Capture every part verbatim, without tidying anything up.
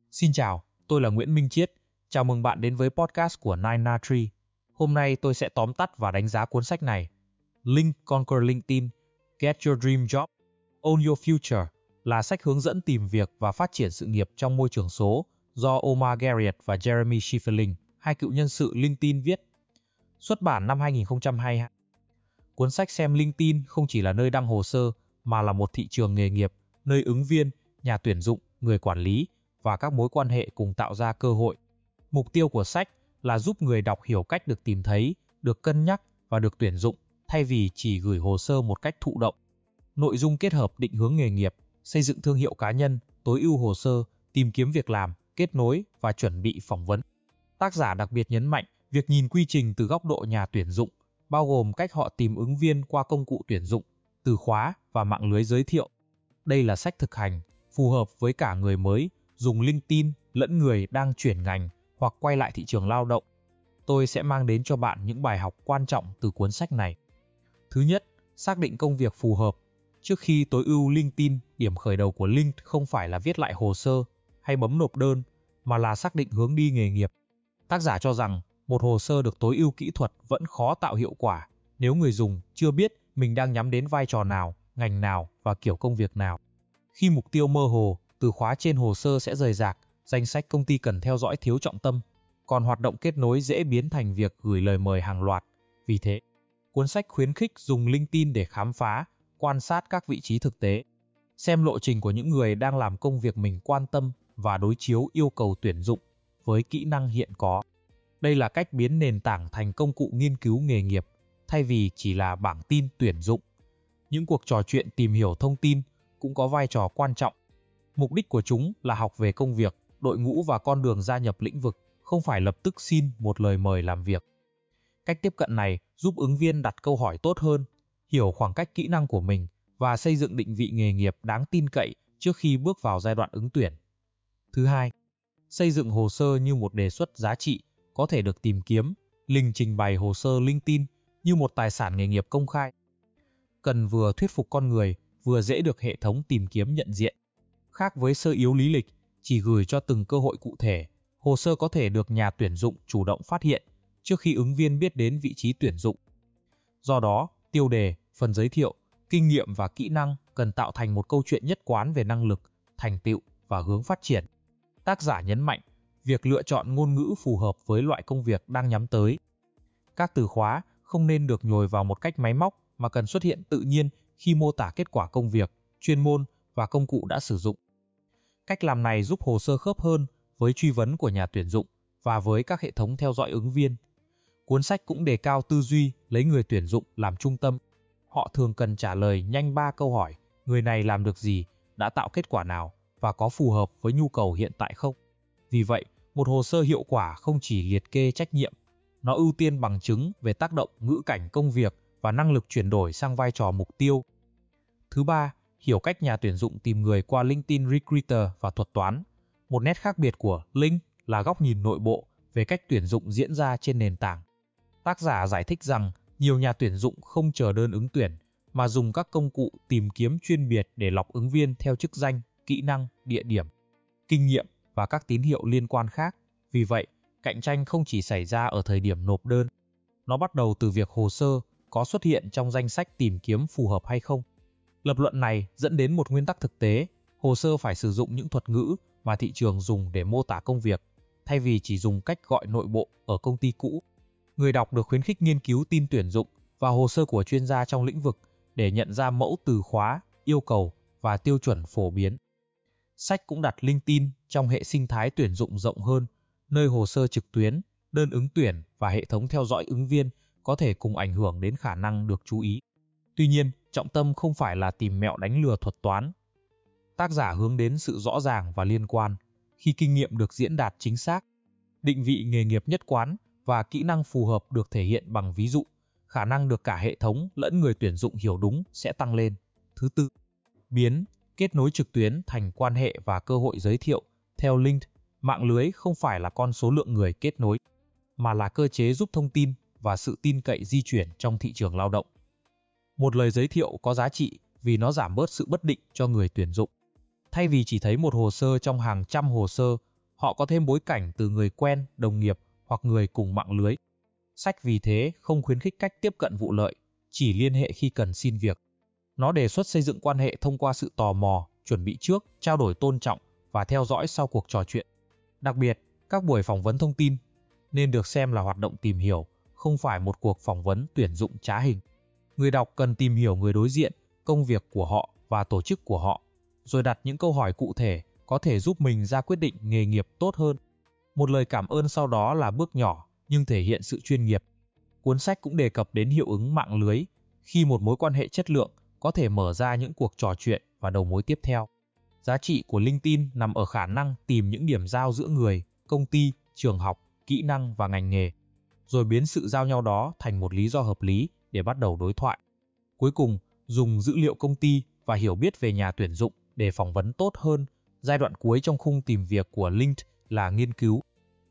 Xin chào, tôi là Nguyễn Minh Chiết. Chào mừng bạn đến với podcast của Nine Na Tree. Hôm nay tôi sẽ tóm tắt và đánh giá cuốn sách này. Link Conquer LinkedIn, Get Your Dream Job, Own Your Future là sách hướng dẫn tìm việc và phát triển sự nghiệp trong môi trường số do Omar Garriott và Jeremy Schiffeling, hai cựu nhân sự LinkedIn viết. Xuất bản năm hai nghìn không trăm hai mươi hai. Cuốn sách xem LinkedIn không chỉ là nơi đăng hồ sơ mà là một thị trường nghề nghiệp, nơi ứng viên, nhà tuyển dụng, người quản lý và các mối quan hệ cùng tạo ra cơ hội. Mục tiêu của sách là giúp người đọc hiểu cách được tìm thấy, được cân nhắc và được tuyển dụng, thay vì chỉ gửi hồ sơ một cách thụ động. Nội dung kết hợp định hướng nghề nghiệp, xây dựng thương hiệu cá nhân, tối ưu hồ sơ, tìm kiếm việc làm, kết nối và chuẩn bị phỏng vấn. Tác giả đặc biệt nhấn mạnh việc nhìn quy trình từ góc độ nhà tuyển dụng, bao gồm cách họ tìm ứng viên qua công cụ tuyển dụng, từ khóa và mạng lưới giới thiệu. Đây là sách thực hành, phù hợp với cả người mới, dùng LinkedIn lẫn người đang chuyển ngành hoặc quay lại thị trường lao động. Tôi sẽ mang đến cho bạn những bài học quan trọng từ cuốn sách này. Thứ nhất, xác định công việc phù hợp. Trước khi tối ưu LinkedIn, điểm khởi đầu của Link không phải là viết lại hồ sơ hay bấm nộp đơn, mà là xác định hướng đi nghề nghiệp. Tác giả cho rằng một hồ sơ được tối ưu kỹ thuật vẫn khó tạo hiệu quả nếu người dùng chưa biết mình đang nhắm đến vai trò nào, ngành nào và kiểu công việc nào. Khi mục tiêu mơ hồ, từ khóa trên hồ sơ sẽ rời rạc, danh sách công ty cần theo dõi thiếu trọng tâm, còn hoạt động kết nối dễ biến thành việc gửi lời mời hàng loạt. Vì thế, cuốn sách khuyến khích dùng LinkedIn để khám phá, quan sát các vị trí thực tế, xem lộ trình của những người đang làm công việc mình quan tâm và đối chiếu yêu cầu tuyển dụng với kỹ năng hiện có. Đây là cách biến nền tảng thành công cụ nghiên cứu nghề nghiệp, thay vì chỉ là bảng tin tuyển dụng. Những cuộc trò chuyện tìm hiểu thông tin cũng có vai trò quan trọng. Mục đích của chúng là học về công việc, đội ngũ và con đường gia nhập lĩnh vực, không phải lập tức xin một lời mời làm việc. Cách tiếp cận này giúp ứng viên đặt câu hỏi tốt hơn, hiểu khoảng cách kỹ năng của mình và xây dựng định vị nghề nghiệp đáng tin cậy trước khi bước vào giai đoạn ứng tuyển. Thứ hai, xây dựng hồ sơ như một đề xuất giá trị có thể được tìm kiếm. Link trình bày hồ sơ LinkedIn như một tài sản nghề nghiệp công khai, cần vừa thuyết phục con người, vừa dễ được hệ thống tìm kiếm nhận diện. Khác với sơ yếu lý lịch, chỉ gửi cho từng cơ hội cụ thể, hồ sơ có thể được nhà tuyển dụng chủ động phát hiện trước khi ứng viên biết đến vị trí tuyển dụng. Do đó, tiêu đề, phần giới thiệu, kinh nghiệm và kỹ năng cần tạo thành một câu chuyện nhất quán về năng lực, thành tựu và hướng phát triển. Tác giả nhấn mạnh việc lựa chọn ngôn ngữ phù hợp với loại công việc đang nhắm tới. Các từ khóa không nên được nhồi vào một cách máy móc mà cần xuất hiện tự nhiên khi mô tả kết quả công việc, chuyên môn và công cụ đã sử dụng. Cách làm này giúp hồ sơ khớp hơn với truy vấn của nhà tuyển dụng và với các hệ thống theo dõi ứng viên. Cuốn sách cũng đề cao tư duy lấy người tuyển dụng làm trung tâm. Họ thường cần trả lời nhanh ba câu hỏi: người này làm được gì, đã tạo kết quả nào và có phù hợp với nhu cầu hiện tại không. Vì vậy, một hồ sơ hiệu quả không chỉ liệt kê trách nhiệm, nó ưu tiên bằng chứng về tác động ngữ cảnh công việc và năng lực chuyển đổi sang vai trò mục tiêu. Thứ ba, hiểu cách nhà tuyển dụng tìm người qua LinkedIn Recruiter và thuật toán. Một nét khác biệt của Link là góc nhìn nội bộ về cách tuyển dụng diễn ra trên nền tảng. Tác giả giải thích rằng nhiều nhà tuyển dụng không chờ đơn ứng tuyển mà dùng các công cụ tìm kiếm chuyên biệt để lọc ứng viên theo chức danh, kỹ năng, địa điểm, kinh nghiệm và các tín hiệu liên quan khác. Vì vậy, cạnh tranh không chỉ xảy ra ở thời điểm nộp đơn. Nó bắt đầu từ việc hồ sơ có xuất hiện trong danh sách tìm kiếm phù hợp hay không. Lập luận này dẫn đến một nguyên tắc thực tế: hồ sơ phải sử dụng những thuật ngữ mà thị trường dùng để mô tả công việc, thay vì chỉ dùng cách gọi nội bộ ở công ty cũ. Người đọc được khuyến khích nghiên cứu tin tuyển dụng và hồ sơ của chuyên gia trong lĩnh vực để nhận ra mẫu từ khóa, yêu cầu và tiêu chuẩn phổ biến. Sách cũng đặt LinkedIn trong hệ sinh thái tuyển dụng rộng hơn, nơi hồ sơ trực tuyến, đơn ứng tuyển và hệ thống theo dõi ứng viên có thể cùng ảnh hưởng đến khả năng được chú ý. Tuy nhiên, trọng tâm không phải là tìm mẹo đánh lừa thuật toán. Tác giả hướng đến sự rõ ràng và liên quan. Khi kinh nghiệm được diễn đạt chính xác, định vị nghề nghiệp nhất quán và kỹ năng phù hợp được thể hiện bằng ví dụ, khả năng được cả hệ thống lẫn người tuyển dụng hiểu đúng sẽ tăng lên. Thứ tư, biến kết nối trực tuyến thành quan hệ và cơ hội giới thiệu. Theo Link, mạng lưới không phải là con số lượng người kết nối, mà là cơ chế giúp thông tin và sự tin cậy di chuyển trong thị trường lao động. Một lời giới thiệu có giá trị vì nó giảm bớt sự bất định cho người tuyển dụng. Thay vì chỉ thấy một hồ sơ trong hàng trăm hồ sơ, Họ có thêm bối cảnh từ người quen, đồng nghiệp hoặc người cùng mạng lưới. Sách vì thế không khuyến khích cách tiếp cận vụ lợi, chỉ liên hệ khi cần xin việc. Nó đề xuất xây dựng quan hệ thông qua sự tò mò, chuẩn bị trước, trao đổi tôn trọng và theo dõi sau cuộc trò chuyện. Đặc biệt, các buổi phỏng vấn thông tin nên được xem là hoạt động tìm hiểu, không phải một cuộc phỏng vấn tuyển dụng trá hình. Người đọc cần tìm hiểu người đối diện, công việc của họ và tổ chức của họ, rồi đặt những câu hỏi cụ thể có thể giúp mình ra quyết định nghề nghiệp tốt hơn. Một lời cảm ơn sau đó là bước nhỏ nhưng thể hiện sự chuyên nghiệp. Cuốn sách cũng đề cập đến hiệu ứng mạng lưới, khi một mối quan hệ chất lượng có thể mở ra những cuộc trò chuyện và đầu mối tiếp theo. Giá trị của LinkedIn nằm ở khả năng tìm những điểm giao giữa người, công ty, trường học, kỹ năng và ngành nghề, rồi biến sự giao nhau đó thành một lý do hợp lý để bắt đầu đối thoại. Cuối cùng, dùng dữ liệu công ty và hiểu biết về nhà tuyển dụng để phỏng vấn tốt hơn. Giai đoạn cuối trong khung tìm việc của LinkedIn là nghiên cứu.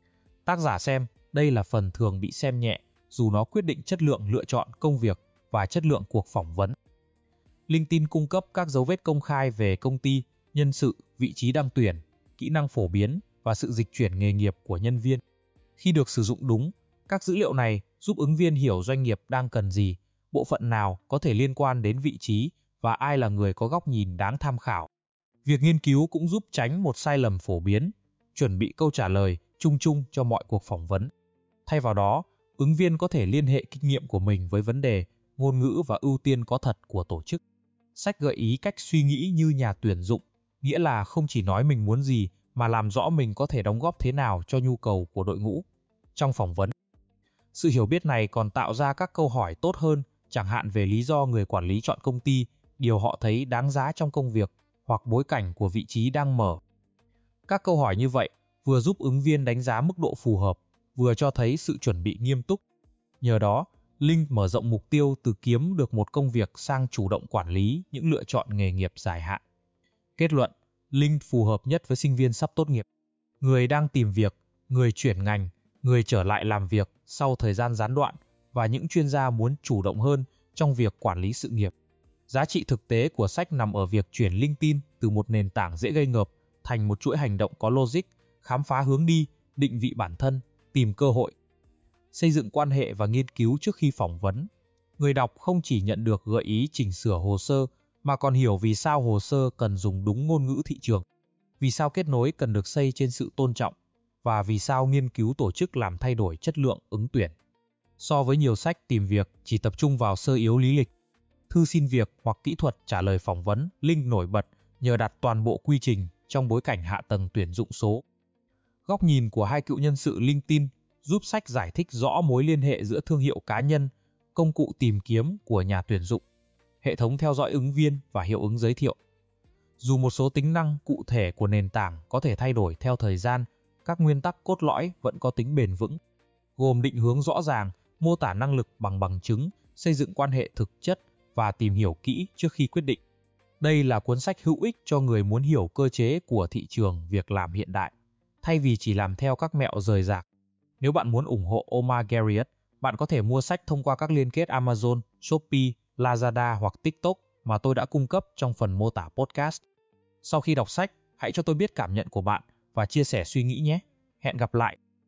Tác giả xem, đây là phần thường bị xem nhẹ, dù nó quyết định chất lượng lựa chọn công việc và chất lượng cuộc phỏng vấn. LinkedIn cung cấp các dấu vết công khai về công ty, nhân sự, vị trí đăng tuyển, kỹ năng phổ biến và sự dịch chuyển nghề nghiệp của nhân viên. Khi được sử dụng đúng, các dữ liệu này giúp ứng viên hiểu doanh nghiệp đang cần gì, bộ phận nào có thể liên quan đến vị trí và ai là người có góc nhìn đáng tham khảo. Việc nghiên cứu cũng giúp tránh một sai lầm phổ biến, chuẩn bị câu trả lời chung chung cho mọi cuộc phỏng vấn. Thay vào đó, ứng viên có thể liên hệ kinh nghiệm của mình với vấn đề, ngôn ngữ và ưu tiên có thật của tổ chức. Sách gợi ý cách suy nghĩ như nhà tuyển dụng, nghĩa là không chỉ nói mình muốn gì mà làm rõ mình có thể đóng góp thế nào cho nhu cầu của đội ngũ trong phỏng vấn. Sự hiểu biết này còn tạo ra các câu hỏi tốt hơn, chẳng hạn về lý do người quản lý chọn công ty, điều họ thấy đáng giá trong công việc hoặc bối cảnh của vị trí đang mở. Các câu hỏi như vậy vừa giúp ứng viên đánh giá mức độ phù hợp, vừa cho thấy sự chuẩn bị nghiêm túc. Nhờ đó, Link mở rộng mục tiêu từ kiếm được một công việc sang chủ động quản lý những lựa chọn nghề nghiệp dài hạn. Kết luận, Link phù hợp nhất với sinh viên sắp tốt nghiệp, người đang tìm việc, người chuyển ngành, người trở lại làm việc sau thời gian gián đoạn và những chuyên gia muốn chủ động hơn trong việc quản lý sự nghiệp. Giá trị thực tế của sách nằm ở việc chuyển LinkedIn từ một nền tảng dễ gây ngợp thành một chuỗi hành động có logic, khám phá hướng đi, định vị bản thân, tìm cơ hội. Xây dựng quan hệ và nghiên cứu trước khi phỏng vấn. Người đọc không chỉ nhận được gợi ý chỉnh sửa hồ sơ, mà còn hiểu vì sao hồ sơ cần dùng đúng ngôn ngữ thị trường, vì sao kết nối cần được xây trên sự tôn trọng, và vì sao nghiên cứu tổ chức làm thay đổi chất lượng ứng tuyển. So với nhiều sách tìm việc chỉ tập trung vào sơ yếu lý lịch, thư xin việc hoặc kỹ thuật trả lời phỏng vấn, Link nổi bật nhờ đặt toàn bộ quy trình trong bối cảnh hạ tầng tuyển dụng số. Góc nhìn của hai cựu nhân sự LinkedIn giúp sách giải thích rõ mối liên hệ giữa thương hiệu cá nhân, công cụ tìm kiếm của nhà tuyển dụng, hệ thống theo dõi ứng viên và hiệu ứng giới thiệu. Dù một số tính năng cụ thể của nền tảng có thể thay đổi theo thời gian, các nguyên tắc cốt lõi vẫn có tính bền vững, gồm định hướng rõ ràng, mô tả năng lực bằng bằng chứng, xây dựng quan hệ thực chất và tìm hiểu kỹ trước khi quyết định. Đây là cuốn sách hữu ích cho người muốn hiểu cơ chế của thị trường việc làm hiện đại, thay vì chỉ làm theo các mẹo rời rạc. Nếu bạn muốn ủng hộ Omar Garriott, bạn có thể mua sách thông qua các liên kết Amazon, Shopee, Lazada hoặc TikTok mà tôi đã cung cấp trong phần mô tả podcast. Sau khi đọc sách, hãy cho tôi biết cảm nhận của bạn và chia sẻ suy nghĩ nhé. Hẹn gặp lại!